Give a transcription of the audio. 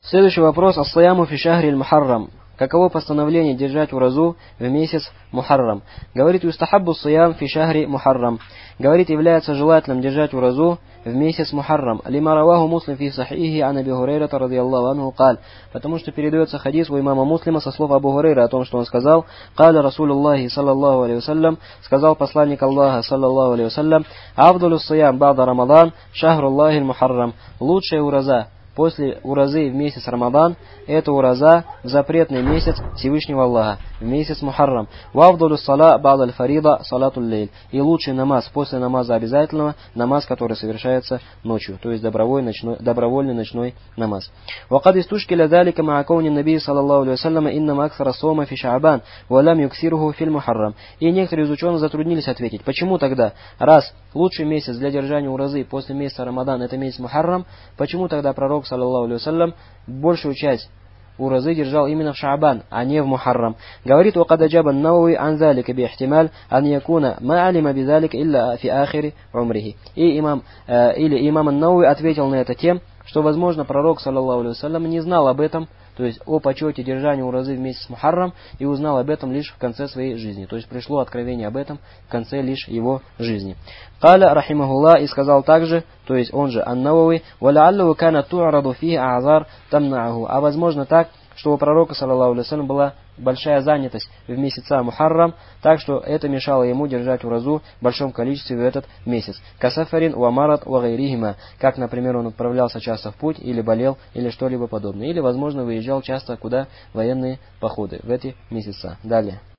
Следующий вопрос. Ас-Саяму фи шахри аль-Мухаррам. Каково постановление держать уразу в месяц Мухаррам? Говорит, юстахаббу ссиям фи шахри Мухаррам. Говорит, является желательным держать уразу в месяц Мухаррам. Лима раваху Муслим фи сахихи ан Аби Хурейрата радийаллаху анху каль. Потому что передается хадис у имама Муслима со слов Абу Хурейра о том, что он сказал: «Каля Расулуллахи саллаллаху алейхи вассалям», сказал посланник Аллаха саллаллаху алейхи вассалям: «Авдулю ссиям бада Рамадан шахруллахи Мухаррам». Лучшая ураза после уразы в месяц Рамадан — это ураза в запретный месяц Всевышнего Аллаха, в месяц Мухаррам. Вавдулю сала бад аль-фарида салатуль лейль. И лучший намаз после намаза обязательного — намаз, который совершается ночью, то есть добровольный ночной намаз. Вакад истушкиля далика ма кауни наби саллаллаху алейхи вассалям иннама аксара сома фи шаабан ва лам юксируху филь Мухаррам. И некоторые из ученых затруднились ответить, почему тогда, раз лучший месяц для держания уразы после месяца Рамадан — это месяц Мухаррам, почему тогда пророк саллаллаху алейхи вассалям большую часть уразы держал именно в Шаабан, а не в Мухаррам? Говорит: «Вакад аджаба ан-Навави ан залика би ихтималь ан якуна ма алима би залика илля фи ахири умрихи». И имам ан-Навави ответил на это тем, что, возможно, пророк саллаллаху алейхи вассалям не знал об этом, то есть о почете держания уразы в месяц Мухаррам, и узнал об этом лишь в конце своей жизни. То есть пришло откровение об этом в конце лишь его жизни. Каля рахимахуллах, и сказал также, то есть он же ан-Навави: «Валяллаху кана ту'раду фихи а'зар тамна'аху». А возможно так, что у пророка саллаллаху алейхи вассалям была большая занятость в месяца Мухаррам, так что это мешало ему держать уразу в большом количестве в этот месяц. Касафарин уамарат уагайрихима, как, например, он отправлялся часто в путь, или болел, или что-либо подобное. Или, возможно, выезжал часто куда военные походы в эти месяца. Далее.